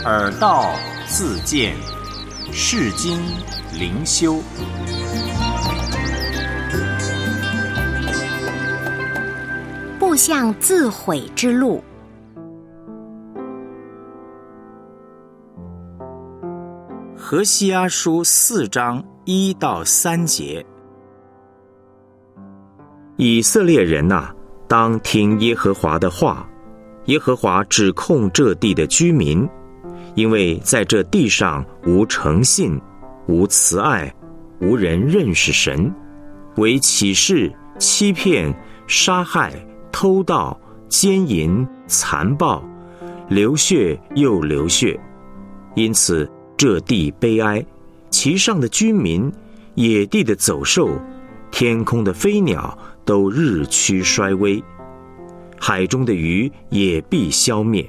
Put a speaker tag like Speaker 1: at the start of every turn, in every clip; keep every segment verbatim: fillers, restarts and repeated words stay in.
Speaker 1: 耳道自见，世经灵修。
Speaker 2: 步向自毁之路。
Speaker 1: 何西阿书四章一到三节。以色列人啊，当听耶和华的话。耶和华指控这地的居民，因为在这地上无诚信，无慈爱，无人认识神，唯起誓、欺骗、杀害、偷盗、奸淫、残暴，流血又流血。因此这地悲哀，其上的居民、野地的走兽、天空的飞鸟都日趋衰微，海中的鱼也必消灭。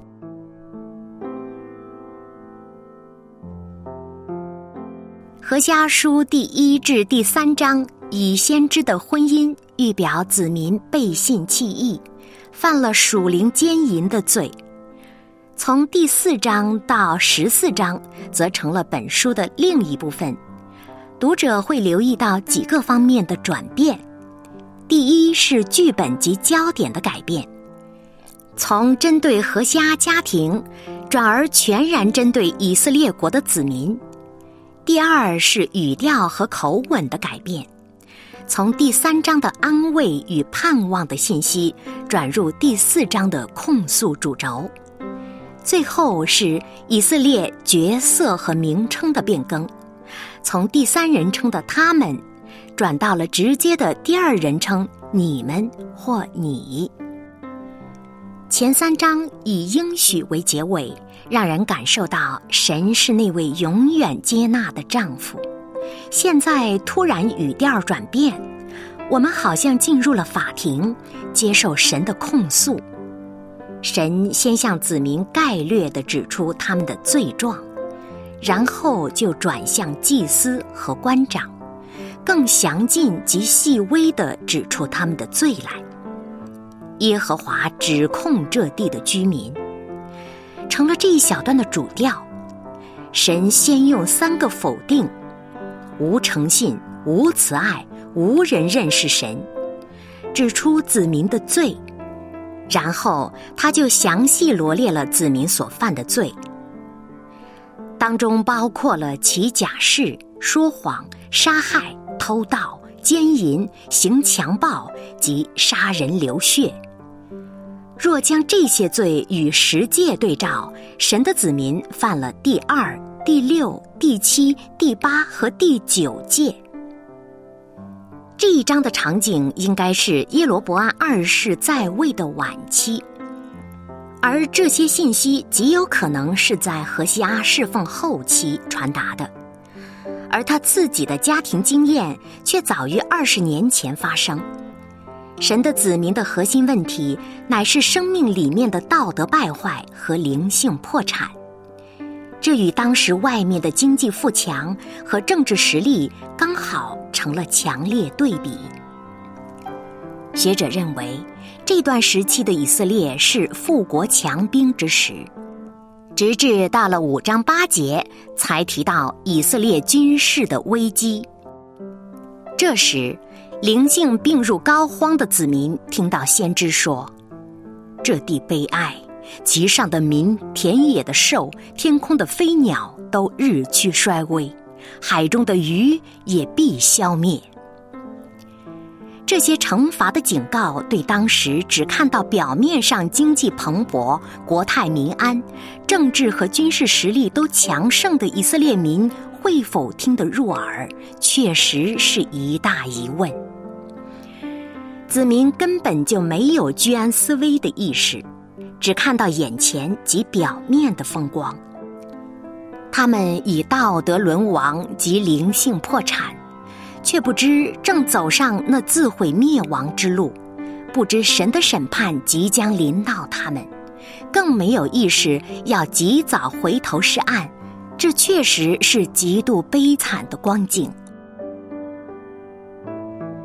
Speaker 2: 何西阿书第一至第三章以先知的婚姻预表子民背信弃义，犯了属灵奸淫的罪。从第四章到十四章则成了本书的另一部分，读者会留意到几个方面的转变。第一是剧本及焦点的改变，从针对何西阿家庭转而全然针对以色列国的子民。第二是语调和口吻的改变，从第三章的安慰与盼望的信息转入第四章的控诉主轴。最后是以色列角色和名称的变更，从第三人称的他们转到了直接的第二人称你们或你。前三章以应许为结尾，让人感受到神是那位永远接纳的丈夫。现在突然语调转变，我们好像进入了法庭，接受神的控诉。神先向子民概略地指出他们的罪状，然后就转向祭司和官长，更详尽及细微地指出他们的罪来。耶和华指控这地的居民，成了这一小段的主调。神先用三个否定：无诚信、无慈爱、无人认识神，指出子民的罪，然后他就详细罗列了子民所犯的罪，当中包括了起假誓、说谎、杀害、偷盗、奸淫、行强暴及杀人流血。若将这些罪与十诫对照，神的子民犯了第二、第六、第七、第八和第九诫。这一章的场景应该是耶罗伯安二世在位的晚期，而这些信息极有可能是在何西阿侍奉后期传达的，而他自己的家庭经验却早于二十年前发生。神的子民的核心问题乃是生命里面的道德败坏和灵性破产，这与当时外面的经济富强和政治实力刚好成了强烈对比。学者认为，这段时期的以色列是富国强兵之时，直至到了五章八节才提到以色列军事的危机。这时灵性病入膏肓的子民听到先知说，这地悲哀，其上的民、田野的兽、天空的飞鸟都日趋衰微，海中的鱼也必消灭。这些惩罚的警告对当时只看到表面上经济蓬勃、国泰民安、政治和军事实力都强盛的以色列民会否听得入耳，确实是一大疑问。子民根本就没有居安思危的意识，只看到眼前及表面的风光。他们以道德沦亡及灵性破产，却不知正走上那自毁灭亡之路，不知神的审判即将临到他们，更没有意识要及早回头是岸。这确实是极度悲惨的光景。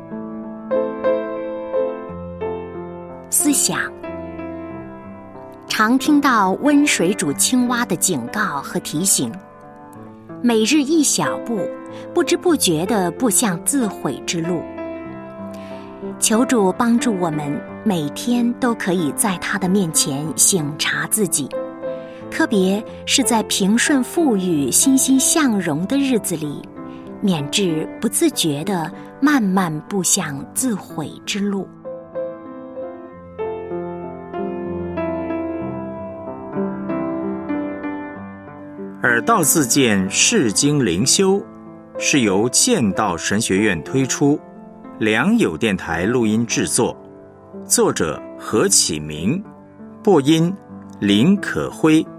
Speaker 2: 思想， 常听到温水煮青蛙的警告和提醒，每日一小步，不知不觉地步向自毁之路。求主帮助我们每天都可以在他的面前省察自己，特别是在平顺富裕、欣欣向荣的日子里，免致不自觉地慢慢步向自毁之路。
Speaker 1: 耳道自荐释经灵修是由剑道神学院推出，良友电台录音制作，作者何启明，播音林可辉。